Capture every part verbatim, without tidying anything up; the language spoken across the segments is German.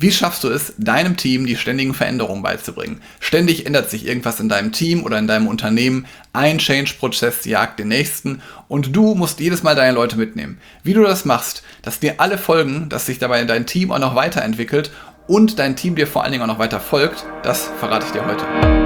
Wie schaffst du es, deinem Team die ständigen Veränderungen beizubringen? Ständig ändert sich irgendwas in deinem Team oder in deinem Unternehmen. Ein Change-Prozess jagt den nächsten und du musst jedes Mal deine Leute mitnehmen. Wie du das machst, dass dir alle folgen, dass sich dabei dein Team auch noch weiterentwickelt und dein Team dir vor allen Dingen auch noch weiter folgt, das verrate ich dir heute.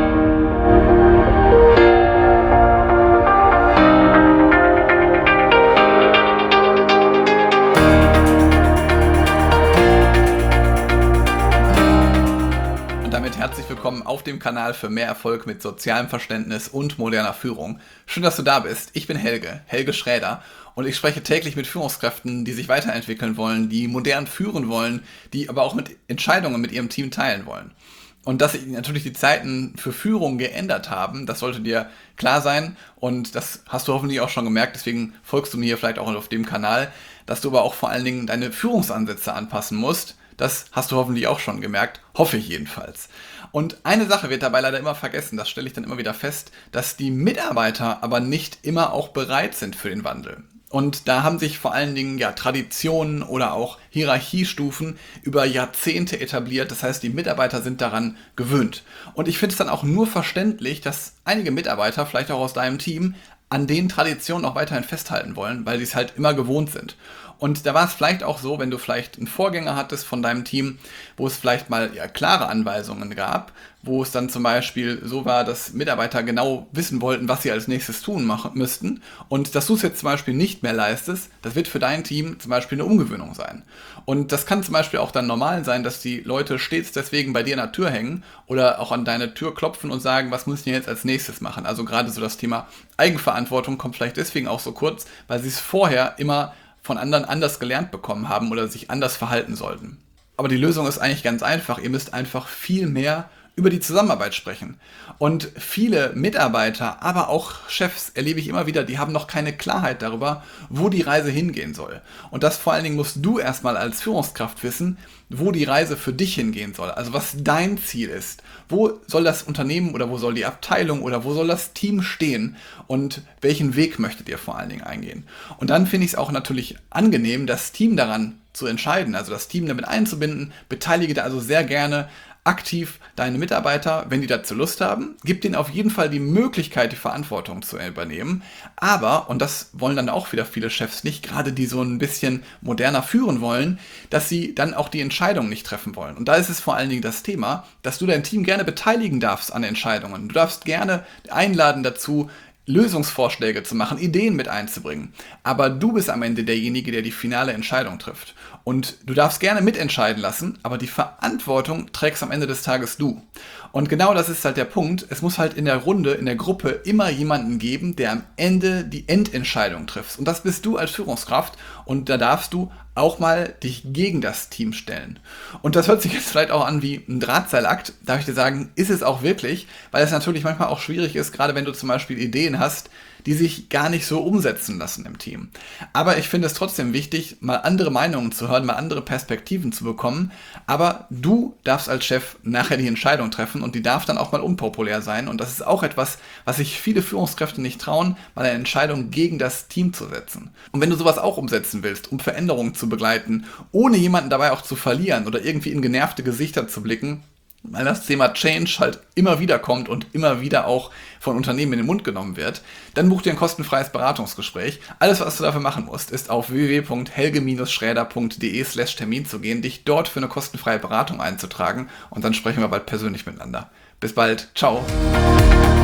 Herzlich willkommen auf dem Kanal für mehr Erfolg mit sozialem Verständnis und moderner Führung. Schön, dass du da bist. Ich bin Helge, Helge Schräder und ich spreche täglich mit Führungskräften, die sich weiterentwickeln wollen, die modern führen wollen, die aber auch mit Entscheidungen mit ihrem Team teilen wollen. Und dass sich natürlich die Zeiten für Führung geändert haben, das sollte dir klar sein und das hast du hoffentlich auch schon gemerkt, deswegen folgst du mir hier vielleicht auch auf dem Kanal, dass du aber auch vor allen Dingen deine Führungsansätze anpassen musst. Das hast du hoffentlich auch schon gemerkt, hoffe ich jedenfalls. Und eine Sache wird dabei leider immer vergessen, das stelle ich dann immer wieder fest, dass die Mitarbeiter aber nicht immer auch bereit sind für den Wandel. Und da haben sich vor allen Dingen ja Traditionen oder auch Hierarchiestufen über Jahrzehnte etabliert. Das heißt, die Mitarbeiter sind daran gewöhnt. Und ich finde es dann auch nur verständlich, dass einige Mitarbeiter, vielleicht auch aus deinem Team, an den Traditionen auch weiterhin festhalten wollen, weil sie es halt immer gewohnt sind. Und da war es vielleicht auch so, wenn du vielleicht einen Vorgänger hattest von deinem Team, wo es vielleicht mal ja, klare Anweisungen gab, wo es dann zum Beispiel so war, dass Mitarbeiter genau wissen wollten, was sie als nächstes tun machen müssten. Und dass du es jetzt zum Beispiel nicht mehr leistest, das wird für dein Team zum Beispiel eine Umgewöhnung sein. Und das kann zum Beispiel auch dann normal sein, dass die Leute stets deswegen bei dir an der Tür hängen oder auch an deine Tür klopfen und sagen, was müssen wir jetzt als nächstes machen. Also gerade so das Thema Eigenverantwortung kommt vielleicht deswegen auch so kurz, weil sie es vorher immer von anderen anders gelernt bekommen haben oder sich anders verhalten sollten. Aber die Lösung ist eigentlich ganz einfach. Ihr müsst einfach viel mehr über die Zusammenarbeit sprechen. Und viele Mitarbeiter, aber auch Chefs erlebe ich immer wieder, die haben noch keine Klarheit darüber, wo die Reise hingehen soll. Und das vor allen Dingen musst du erstmal als Führungskraft wissen, wo die Reise für dich hingehen soll. Also was dein Ziel ist. Wo soll das Unternehmen oder wo soll die Abteilung oder wo soll das Team stehen und welchen Weg möchtet ihr vor allen Dingen eingehen. Und dann finde ich es auch natürlich angenehm, das Team daran zu entscheiden, also das Team damit einzubinden. Beteilige da also sehr gerne aktiv deine Mitarbeiter, wenn die dazu Lust haben. Gib denen auf jeden Fall die Möglichkeit, die Verantwortung zu übernehmen. Aber, und das wollen dann auch wieder viele Chefs nicht, gerade die so ein bisschen moderner führen wollen, dass sie dann auch die Entscheidungen nicht treffen wollen. Und da ist es vor allen Dingen das Thema, dass du dein Team gerne beteiligen darfst an Entscheidungen. Du darfst gerne einladen dazu, Lösungsvorschläge zu machen, Ideen mit einzubringen. Aber du bist am Ende derjenige, der die finale Entscheidung trifft. Und du darfst gerne mitentscheiden lassen, aber die Verantwortung trägst am Ende des Tages du. Und genau das ist halt der Punkt. Es muss halt in der Runde, in der Gruppe immer jemanden geben, der am Ende die Endentscheidung trifft. Und das bist du als Führungskraft. Und da darfst du auch mal dich gegen das Team stellen. Und das hört sich jetzt vielleicht auch an wie ein Drahtseilakt, darf ich dir sagen, ist es auch wirklich, weil es natürlich manchmal auch schwierig ist, gerade wenn du zum Beispiel Ideen hast, die sich gar nicht so umsetzen lassen im Team. Aber ich finde es trotzdem wichtig, mal andere Meinungen zu hören, mal andere Perspektiven zu bekommen. Aber du darfst als Chef nachher die Entscheidung treffen und die darf dann auch mal unpopulär sein. Und das ist auch etwas, was sich viele Führungskräfte nicht trauen, mal eine Entscheidung gegen das Team zu setzen. Und wenn du sowas auch umsetzen willst, um Veränderungen zu begleiten, ohne jemanden dabei auch zu verlieren oder irgendwie in genervte Gesichter zu blicken, weil das Thema Change halt immer wieder kommt und immer wieder auch von Unternehmen in den Mund genommen wird, dann buch dir ein kostenfreies Beratungsgespräch. Alles, was du dafür machen musst, ist auf w w w punkt helge schräder punkt de slash Termin zu gehen, dich dort für eine kostenfreie Beratung einzutragen und dann sprechen wir bald persönlich miteinander. Bis bald, ciao!